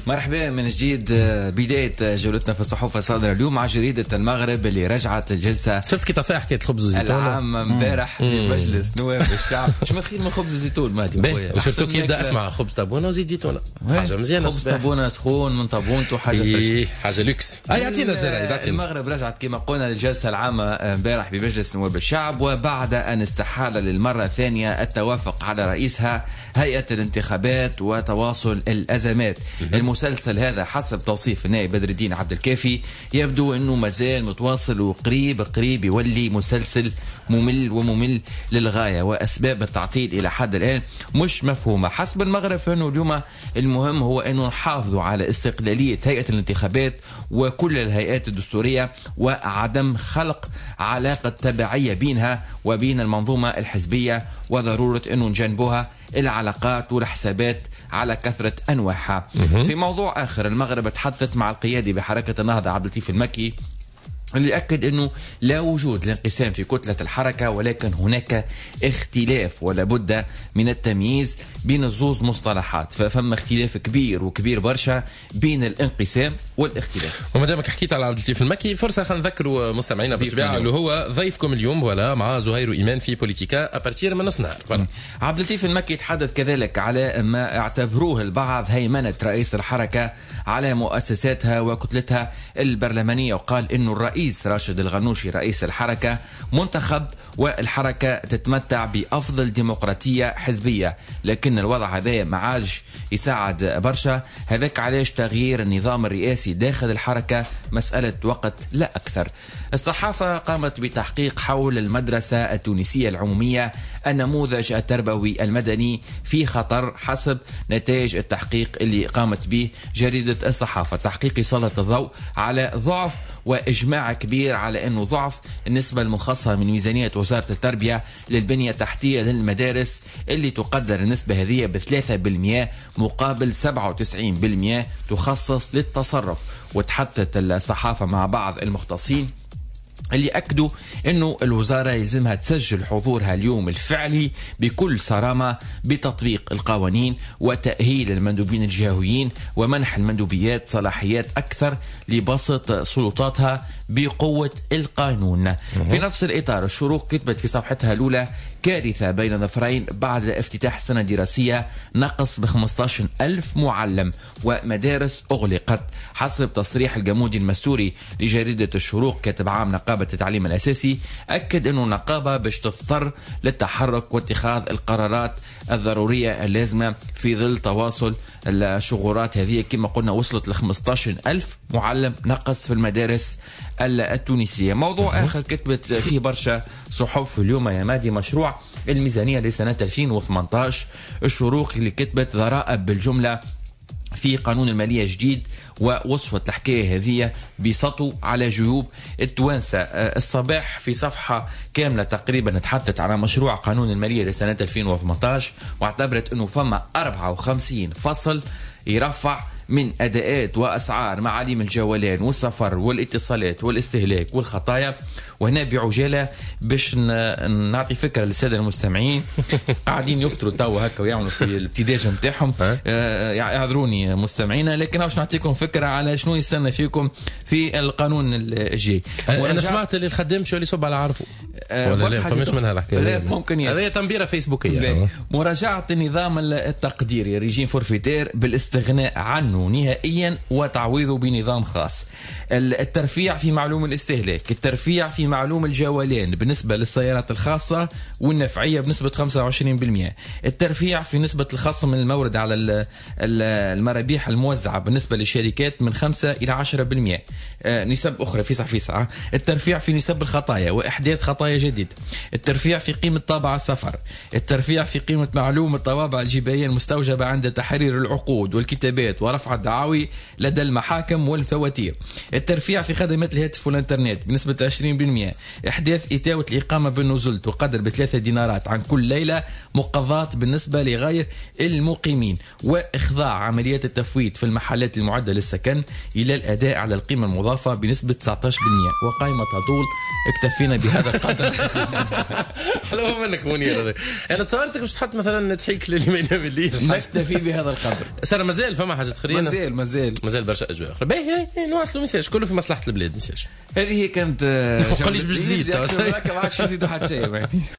مرحبا من جديد. بداية جولتنا في الصحف الصادرة اليوم مع جريدة المغرب اللي رجعت الجلسة. شفت كي طفاح حكاية خبز الزيتون العام امبارح في مجلس نواب الشعب. مش خير من خبز الزيتون مادي وشفتو كي يبدا اسمع خبز طابونة وزيت زيتون حاجة مزيانة. خبز طابونة سخون من طابونته حاجة فريش حاجة لوكس. يعطينا الجرايد. المغرب رجعت كما قلنا للجلسة العامة امبارح بمجلس نواب الشعب، وبعد أن استحال للمرة الثانية التوافق على رئيسها هيئة الانتخابات وتواصل الأزمات. المسلسل هذا حسب توصيف النائب بدر الدين عبد الكافي يبدو أنه مازال متواصل وقريب يولي مسلسل ممل للغاية، وأسباب التعطيل إلى حد الآن مش مفهومة. حسب المغرب فإنه اليوم المهم هو أنه نحافظوا على استقلالية هيئة الانتخابات وكل الهيئات الدستورية، وعدم خلق علاقة تبعية بينها وبين المنظومة الحزبية، وضرورة أنه نجنبوها العلاقات والحسابات على كثرة أنواعها. في موضوع آخر، المغرب تحدثت مع القيادي بحركة النهضة عبد اللطيف المكي اللي أكد أنه لا وجود لانقسام في كتلة الحركة، ولكن هناك اختلاف ولا بد من التمييز بين الزوز مصطلحات. ففم اختلاف كبير برشا بين الانقسام والاختلاف. وما دامك حكيت على عبد اللطيف المكي، فرصة خلينا نذكروا مستمعينا بالطبيعة اللي هو ضيفكم اليوم ولا مع زهير وإيمان في بوليتيكا أبارتير من نص نهار. عبد اللطيف المكي تحدث كذلك على ما اعتبروه البعض هيمنة رئيس الحركة على مؤسساتها وكتلتها البرلمانية، وقال إنه الرئيس راشد الغنوشي رئيس الحركة منتخب والحركة تتمتع بأفضل ديمقراطية حزبية، لكن الوضع هذا ما عادش يساعد برشا. هذاك علاش تغيير النظام الرئاسي داخل الحركة مسألة وقت لا أكثر. الصحافة قامت بتحقيق حول المدرسة التونسية العمومية، النموذج التربوي المدني في خطر حسب نتائج التحقيق اللي قامت به جريدة الصحافة. التحقيق يسلط الضوء على ضعف وإجماع كبير على أنه ضعف النسبة المخصصة من ميزانية وزارة التربية للبنية التحتية للمدارس، اللي تقدر النسبة هذه ب3% مقابل 97% تخصص للتصرف. وتحدثت الصحافة مع بعض المختصين اللي أكدوا أنه الوزارة يلزمها تسجل حضورها اليوم الفعلي بكل صرامة بتطبيق القوانين وتأهيل المندوبين الجهويين ومنح المندوبيات صلاحيات أكثر لبسط سلطاتها بقوة القانون. في نفس الإطار الشروق كتبت في صفحتها الأولى كارثة بين ظفرين بعد افتتاح سنة دراسية نقص ب15,000 معلم ومدارس أغلقت. حسب تصريح الجمودي المستوري لجريدة الشروق كاتب عام نقابة التعليم الأساسي، أكد أنه النقابة باش تضطر للتحرك واتخاذ القرارات الضرورية اللازمة في ظل تواصل الشغورات هذه. كما قلنا وصلت ل15,000 معلم نقص في المدارس التونسية. موضوع آخر كتبت فيه برشا صحف اليوم يا مادي، مشروع الميزانية لسنة 2018. الشروق اللي كتبت ضرائب بالجملة في قانون المالية جديد، ووصفت الحكاية هذه بسطو على جيوب التوانسة. الصباح في صفحة كاملة تقريبا تحدثت على مشروع قانون المالية لسنة 2018، واعتبرت أنه فما 54 فصل يرفع من أداءات وأسعار معاليم الجولان والسفر والاتصالات والاستهلاك والخطايا. وهنا بعجالة باش نعطي فكرة للسادة المستمعين قاعدين يفطروا توا هكا ويعملوا في الابتداج نتاعهم، يعذروني مستمعينا، لكن باش نعطيكم فكرة على شنو يستنى فيكم في القانون الجاي. أنا سمعت اللي الخدام شو اللي يصب على عرفه ولا لا فماش منها الحكاية، ممكن هذه تنبيرة فيسبوكية. مراجعة النظام التقديري ريجيم فورفيتير بالاستغناء عنه نهائيا وتعويضه بنظام خاص. الترفيع في معلوم الاستهلاك، الترفيع في معلوم الجولان بالنسبة للسيارات الخاصة والنفعية بنسبة 25%، الترفيع في نسبة الخصم من المورد على المرابيح الموزعة بالنسبة للشركات من 5 إلى 10%، نسب أخرى فيسع، الترفيع في نسب الخطايا وإحداث خطايا جديدة، الترفيع في قيمة طابع السفر، الترفيع في قيمة معلوم الطوابع الجبائية المستوجبة عند تحرير العقود والكتابات ورفع الدعاوي لدى المحاكم والفواتير، الترفيع في خدمات الهاتف والإنترنت بنسبة 20%، إحداث إتاوة الإقامة بالنزول تقدر ب3 دينارات عن كل ليلة مقضاة بالنسبة لغير المقيمين، وإخضاع عمليات التفويت في المحلات المعدة للسكن إلى الأداء على القيمة المضافة بنسبة 19%. وقائمة طول اكتفينا بهذا القدر حلو منك منير. انا تصورتك باش تحط مثلا تحيك للي ما ينام نكتفي بهذا القدر. ساره مازال فما حاجه اخرين؟ مازال برشا اجواء اخرى. باهي نواصلوا مساج كله في مصلحه البلاد مساج. هذه كانت ما تقوليش باش تزيد ما عادش يزيدوا حتى شيء.